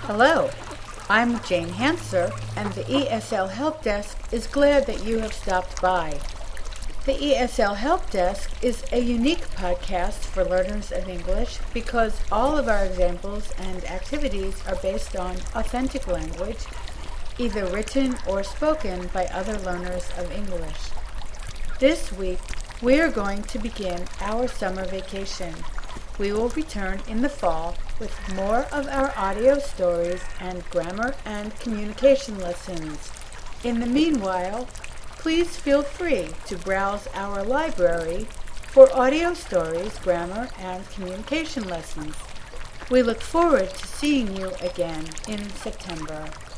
Hello, I'm Jane Hanser, and the ESL Help Desk is glad that you have stopped by. The ESL Help Desk is a unique podcast for learners of English because all of our examples and activities are based on authentic language, either written or spoken by other learners of English. This week, we are going to begin our summer vacation. We will return in the fall with more of our audio stories and grammar and communication lessons. In the meanwhile, please feel free to browse our library for audio stories, grammar, and communication lessons. We look forward to seeing you again in September.